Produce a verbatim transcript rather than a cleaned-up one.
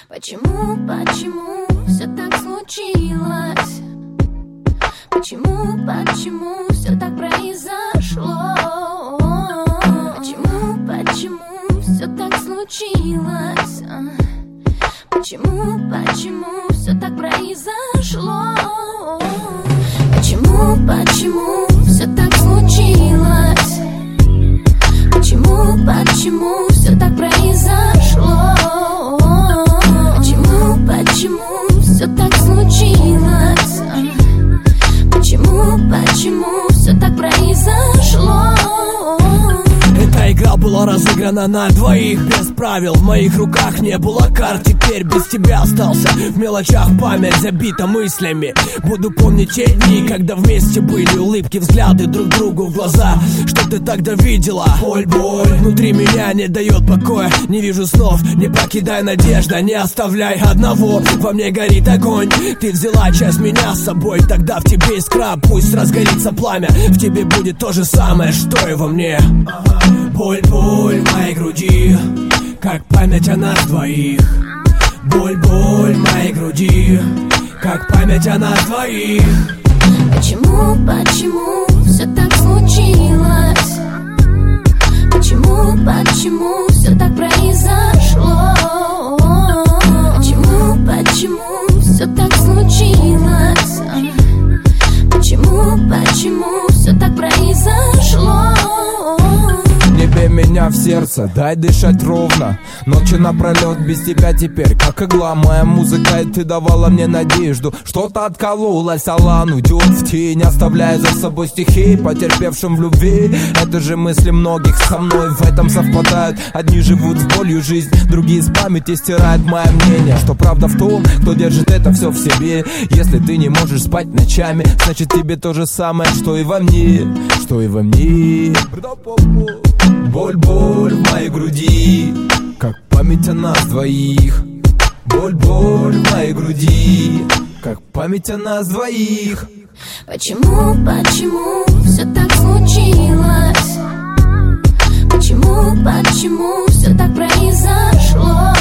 Почему, почему все так случилось? Почему, почему все так произошло? Почему, почему все так случилось? Почему, почему все так произошло? Почему, почему все так случилось? Почему, почему все так произошло? Почему, почему все так случилось? Почему, почему все так произошло? Эта игра была разыграна на двоих, без правил. В моих руках не было карт, теперь без тебя остался. В мелочах память забита мыслями. Буду помнить те дни, когда вместе были улыбки, взгляды друг другу в глаза. Что ты тогда видела? Боль, боль внутри меня не дает покоя. Не вижу снов, не покидай надежда, не оставляй одного. Во мне горит огонь, ты взяла часть меня с собой. Тогда в тебе искра, пусть разгорится пламя. В тебе будет то же самое, что и во мне. Боль, боль в моей груди, как память о нас двоих. Боль, боль в моей груди, как память о нас двоих. Почему, почему все так случилось? Почему, почему все так произошло? Почему, почему все так случилось? Почему, почему все так произошло? Не бей меня в сердце, дай дышать ровно. Ночи напролет без тебя теперь как игла. Моя музыка, и ты давала мне надежду. Что-то откололось, Алан уйдет в тень, оставляя за собой стихи, потерпевшим в любви. Это же мысли многих со мной в этом совпадают. Одни живут с болью жизнь, другие с памяти стирают мое мнение. Что правда в том, кто держит это все в себе. Если ты не можешь спать ночами, значит тебе то же самое, что и во мне. Что и во мне. Боль, боль в моей груди, как память о нас двоих. Боль, боль в моей груди, как память о нас двоих. Почему, почему все так случилось? Почему, почему все так произошло?